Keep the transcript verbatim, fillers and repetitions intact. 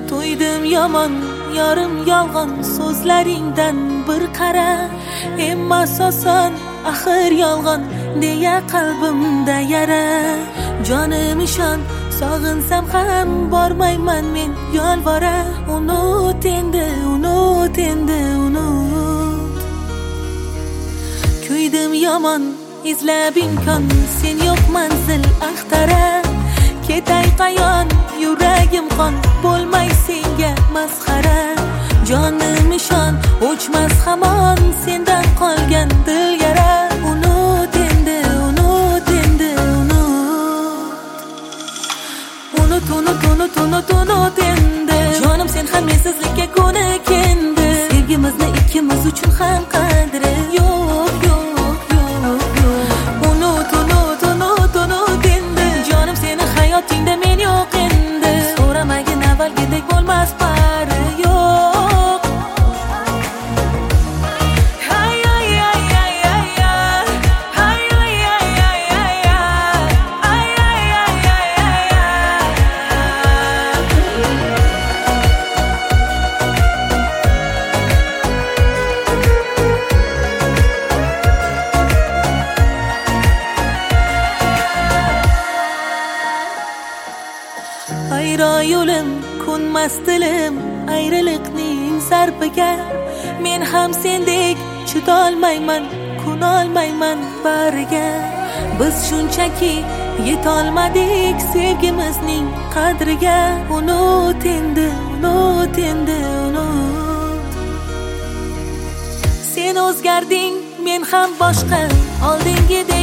To'ydim yomon yarim yolg'on so'zlaringdan bir qara, emmas oson axir yolg'on deya qalbimda yara. Jonim ishon, sog'insam ham bormayman men yolvora. Unut endi, unut endi, unut. Kuydim yomon izlab imkon, sen yo'q manzil axtara. Ketay qayon yuragim qon, bo'lmay senga masxara. Jonim ishon, o'chmas hamon sendan qolgan dil yara. Unut endi, unut endi, unut. Unut, unut, unut, unut, unut endi. Jonim sen ham mensizlikka ko'nikindi. Sevgimizni ikkimiz uchun ham qadri yo'q, yo'q, yo'q, yo'q. Unut, unut, unut, unut endi. Jonim seni hayotingda men yo'q endi. So'ramagin avvalgidek bo'lmas pari yo'q. Hay hay hay hay hay hay hay hay hay hay hay Ayro yo'lim, ko'nmas dilim ayriliqning zarbiga. Men ham sendek chidolmayman, ko'nolmayman bariga. Biz shunchaki yetolmadik sevgimizning qadriga. Unut endi, unut endi, unut. Sen o'zgarding, men ham boshqa oldingidek